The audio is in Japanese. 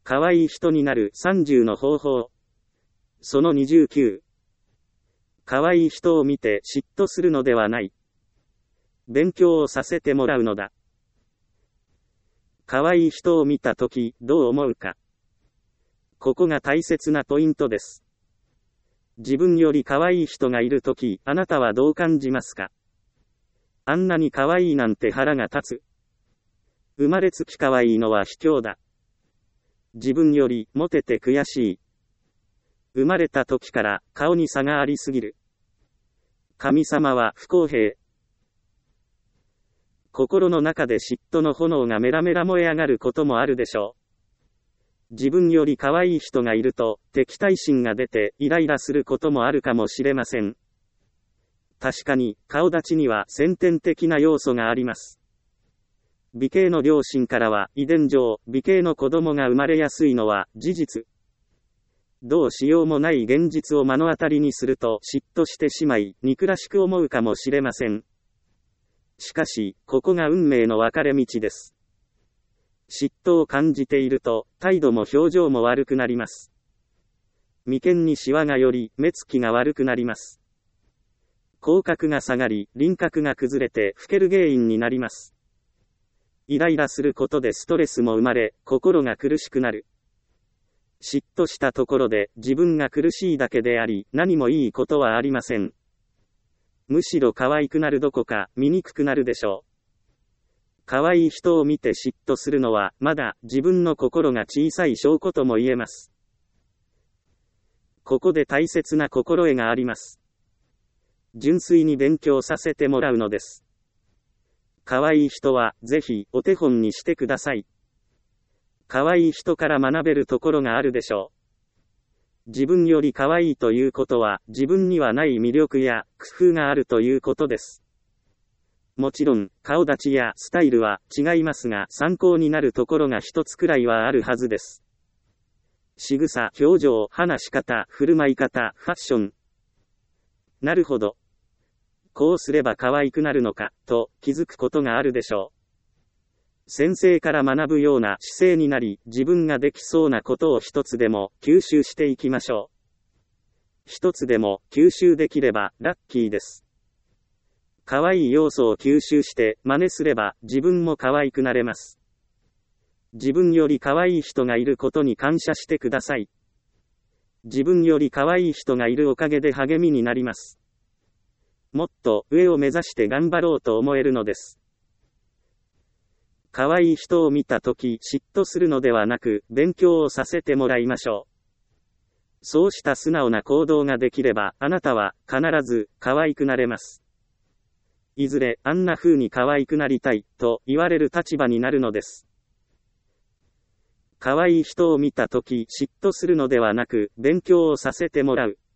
可愛い人になる30の方法。その29。可愛い人を見て嫉妬するのではない。勉強をさせてもらうのだ。可愛い人を見たとき、どう思うか。ここが大切なポイントです。自分より可愛い人がいるとき、あなたはどう感じますか？あんなに可愛いなんて腹が立つ。生まれつき可愛いのは卑怯だ。自分よりモテて悔しい。生まれた時から顔に差がありすぎる。神様は不公平。心の中で嫉妬の炎がメラメラ燃え上がることもあるでしょう。自分より可愛い人がいると敵対心が出てイライラすることもあるかもしれません。確かに顔立ちには先天的な要素があります。美形の両親からは遺伝上美形の子供が生まれやすいのは事実。どうしようもない現実を目の当たりにすると嫉妬してしまい憎らしく思うかもしれません。しかしここが運命の分かれ道です。嫉妬を感じていると態度も表情も悪くなります。眉間にシワがより目つきが悪くなります。口角が下がり輪郭が崩れて老ける原因になります。イライラすることでストレスも生まれ心が苦しくなる。嫉妬したところで自分が苦しいだけであり何もいいことはありません。むしろ可愛くなるどこか醜くなるでしょう。可愛い人を見て嫉妬するのはまだ自分の心が小さい証拠とも言えます。ここで大切な心得があります。純粋に勉強させてもらうのです。可愛い人はぜひお手本にしてください。可愛い人から学べるところがあるでしょう。自分より可愛いということは自分にはない魅力や工夫があるということです。もちろん、顔立ちやスタイルは違いますが、参考になるところが一つくらいはあるはずです。仕草、表情、話し方、振る舞い方、ファッション。なるほど。こうすれば可愛くなるのか、と気づくことがあるでしょう。先生から学ぶような姿勢になり、自分ができそうなことを一つでも吸収していきましょう。一つでも吸収できればラッキーです。可愛い要素を吸収して真似すれば自分も可愛くなれます。自分より可愛い人がいることに感謝してください。自分より可愛い人がいるおかげで励みになります。もっと上を目指して頑張ろうと思えるのです。可愛い人を見たとき嫉妬するのではなく勉強をさせてもらいましょう。そうした素直な行動ができればあなたは必ず可愛くなれます。いずれあんな風に可愛くなりたいと言われる立場になるのです。可愛い人を見たとき嫉妬するのではなく勉強をさせてもらう。